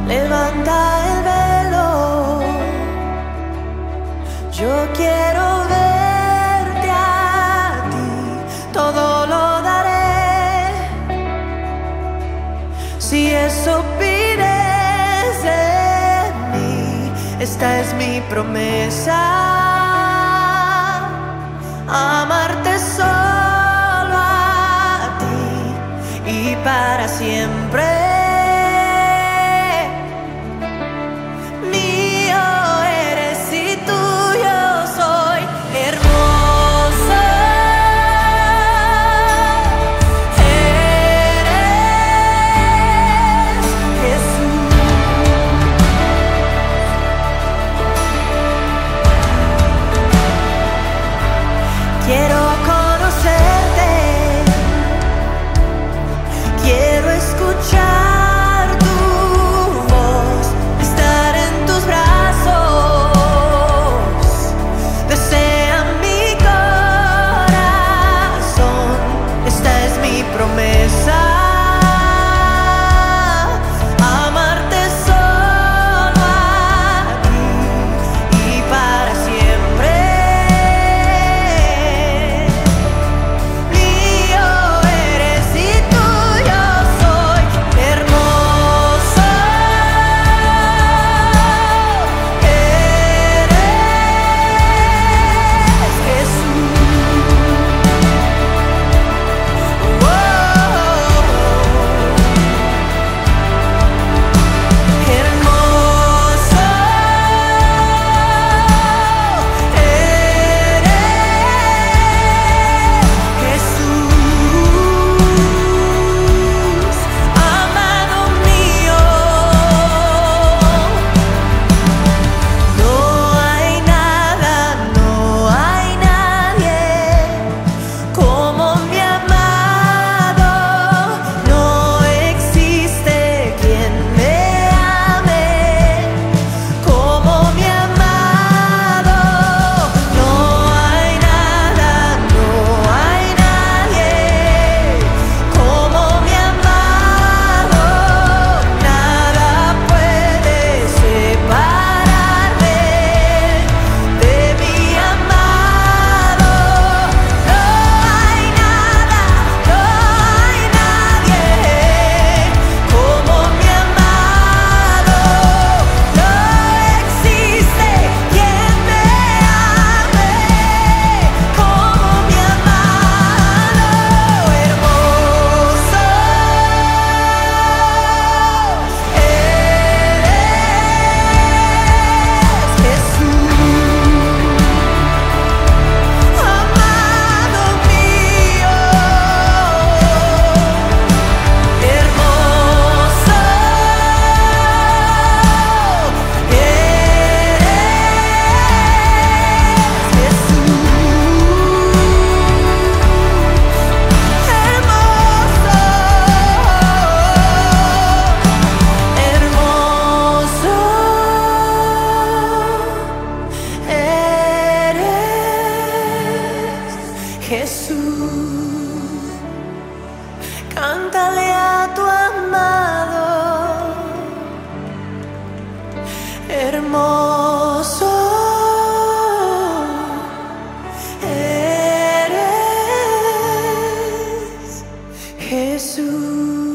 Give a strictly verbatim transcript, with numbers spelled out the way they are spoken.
Levanta el velo, yo quiero verte a ti, todo lo daré, si eso pides de mí, esta es mi promesa, amarte solo a ti y para siempre. Quiero conocerte, quiero escuchar tu voz, estar en tus brazos, desea mi corazón, esta es mi promesa, amarte solo a ti y para siempre. Jesús, cántale a tu amado, hermoso eres, Jesús.